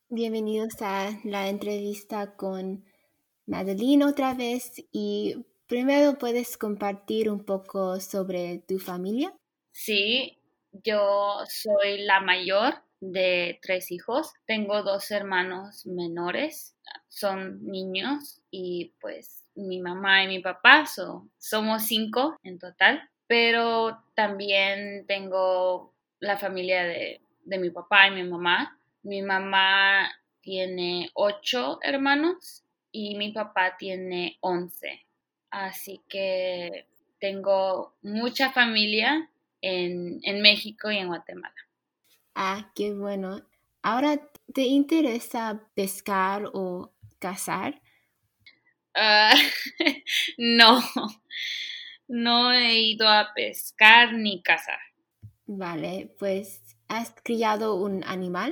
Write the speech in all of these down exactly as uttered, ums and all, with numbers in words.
Bienvenidos a la entrevista con Madeline otra vez y primero puedes compartir un poco sobre tu familia. Sí, yo soy la mayor de tres hijos. Tengo dos hermanos menores, son niños y pues mi mamá y mi papá so- somos cinco en total. Pero también tengo la familia de, de mi papá y mi mamá. Mi mamá tiene ocho hermanos y mi papá tiene once. Así que tengo mucha familia en, en México y en Guatemala. Ah, qué bueno. Ahora, ¿te interesa pescar o cazar? Ah, no, no he ido a pescar ni cazar. Vale, pues ¿has criado un animal?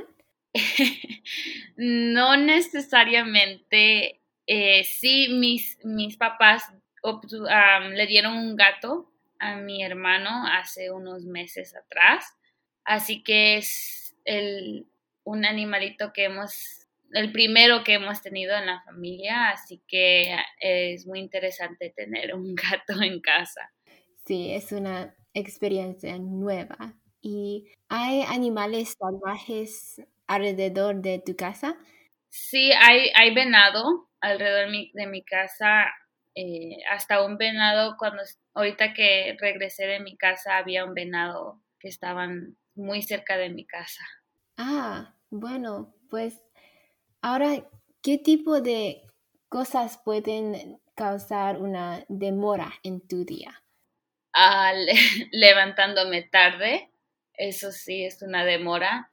No necesariamente. Eh, sí, mis, mis papás obtu- am, le dieron un gato a mi hermano hace unos meses atrás, así que es el, un animalito que hemos, el primero que hemos tenido en la familia, así que es muy interesante tener un gato en casa. Sí, es una experiencia nueva. ¿Y hay animales salvajes alrededor de tu casa? Sí, hay, hay venado alrededor de mi, de mi casa, eh, hasta un venado, cuando ahorita que regresé de mi casa había un venado que estaban muy cerca de mi casa. Ah, bueno, pues ahora, ¿qué tipo de cosas pueden causar una demora en tu día? Al levantándome tarde, eso sí es una demora.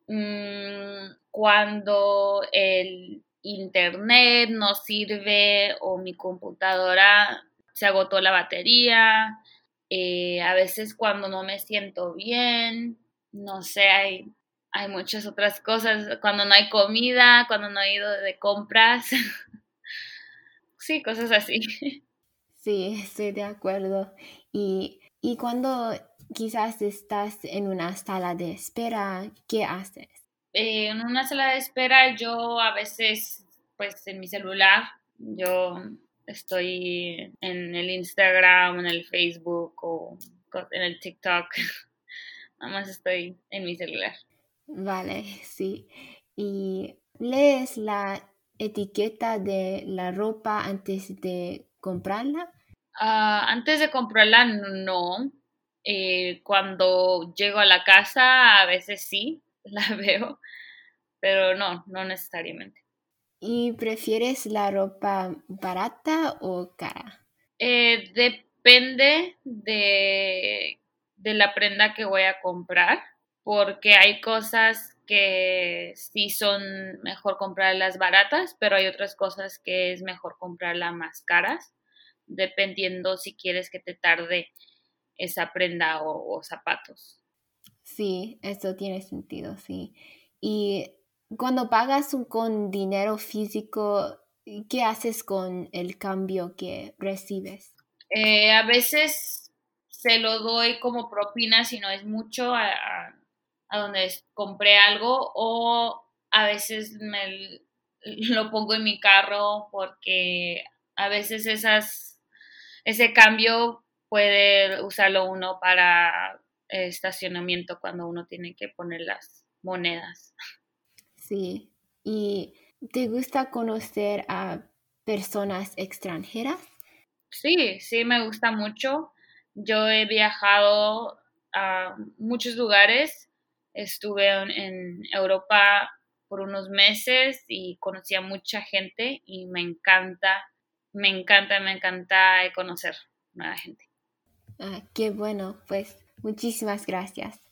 Mm, cuando el internet no sirve o mi computadora se agotó la batería, eh, a veces cuando no me siento bien, no sé, hay, hay muchas otras cosas, cuando no hay comida, cuando no he ido de compras, sí, cosas así. Sí, estoy de acuerdo. Y, y cuando quizás estás en una sala de espera, ¿qué haces? Eh, en una sala de espera yo a veces, pues en mi celular, yo estoy en el Instagram, en el Facebook o co- en el TikTok, nada más estoy en mi celular. Vale, sí. ¿Y lees la etiqueta de la ropa antes de comprarla? Ah, antes de comprarla, no. Eh, cuando llego a la casa, a veces sí, la veo, pero no, no necesariamente. ¿Y prefieres la ropa barata o cara? Eh, depende de, de la prenda que voy a comprar, porque hay cosas que sí son mejor comprarlas baratas, pero hay otras cosas que es mejor comprarlas más caras, dependiendo si quieres que te tarde esa prenda o, o zapatos. Sí, eso tiene sentido, sí. Y cuando pagas un- con dinero físico, ¿qué haces con el cambio que recibes? Eh, a veces se lo doy como propina si no es mucho a, a- a donde es- compré algo, o a veces me l- lo pongo en mi carro porque a veces esas, ese cambio puede usarlo uno para estacionamiento cuando uno tiene que poner las monedas. Sí. ¿Y te gusta conocer a personas extranjeras? Sí, sí, me gusta mucho. Yo he viajado a muchos lugares. Estuve en, en Europa por unos meses y conocí a mucha gente y me encanta, me encanta, me encanta conocer nueva gente. Ah, qué bueno, pues muchísimas gracias.